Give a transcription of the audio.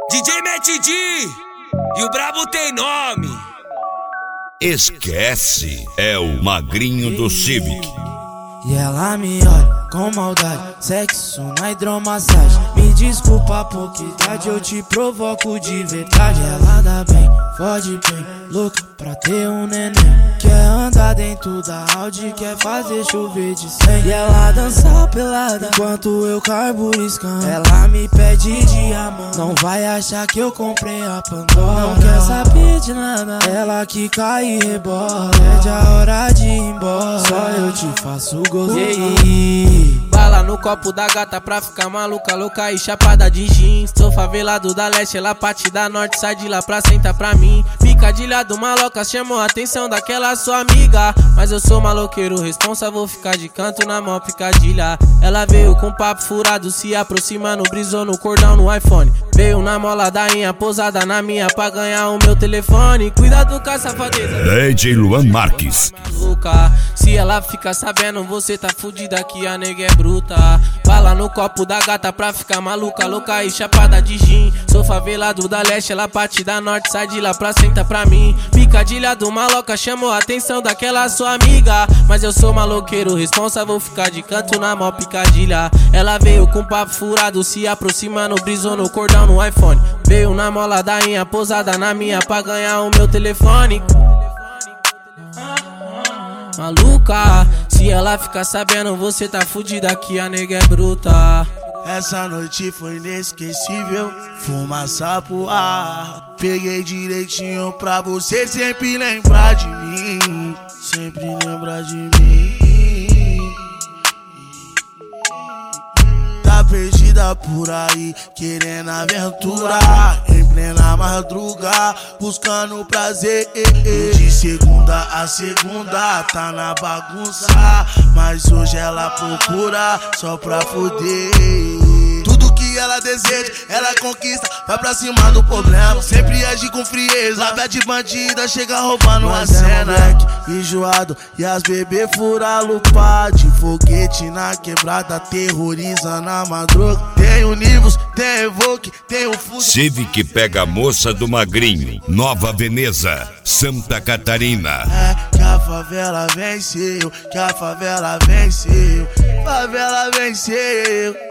DJ Matt D e o brabo tem nome. Esquece, é o magrinho do Civic. E ela me olha com maldade, sexo na hidromassagem. Me desculpa a pouca idade, eu te provoco de verdade. Ela dá bem, fode bem, louca pra ter um neném. Quer andar dentro da Audi, quer fazer chover de 100. E ela dança pelada enquanto eu carburiscando. Ela me pede diamante, não vai achar que eu comprei a Pandora. Não quer saber de nada, ela que cai e rebola. Pede a hora de ir embora, só eu te faço gozar. Bala no copo da gata pra ficar maluca, louca e chapada de jeans. Sou favelado da leste, ela parte da norte, sai de lá pra sentar pra mim. Picadilha do maloca chamou a atenção daquela sua amiga, mas eu sou maloqueiro responsa, vou ficar de canto na mó picadilha. Ela veio com papo furado, se aproximando, brisou no cordão no iPhone. Veio na mola da inha, posada na minha pra ganhar o meu telefone. Cuidado com a safadeza DJ Luan Marques. Se ela fica sabendo, você tá fudida que a nega é bruta. Bala no copo da gata pra ficar maluca, louca e chapada de gin. Sou favelado da leste, ela parte da norte, sai de lá pra sentar pra mim. Picadilha do maloca chamou a atenção daquela sua amiga, mas eu sou maloqueiro responsa, vou ficar de canto na mó picadilha. Ela veio com papo furado, se aproximando, brisou no cordão no iPhone. Veio na mola da inha, posada na minha pra ganhar o meu telefone. Maluca, se ela ficar sabendo, você tá fudida que a nega é bruta. Essa noite foi inesquecível, fumaça pro ar. Peguei direitinho pra você sempre lembrar de mim. Sempre lembrar de mim. Tá perdida por aí, querendo aventura. Em plena madruga, buscando prazer. De segunda a segunda, tá na bagunça. Mas hoje ela procura só pra foder. Tudo que ela deseja, ela conquista, vai pra cima do problema. Sempre age com frieza, lábia de bandida, chega roubando a cena. Enjoado e as bebê fura lupa de foguete na quebrada, terrorizando a madruga. Tem o Nivus, tem Evoque, tem o Fuso. Civic pega a moça do magrinho, Nova Veneza, Santa Catarina. É que a favela venceu, que a favela venceu, favela venceu.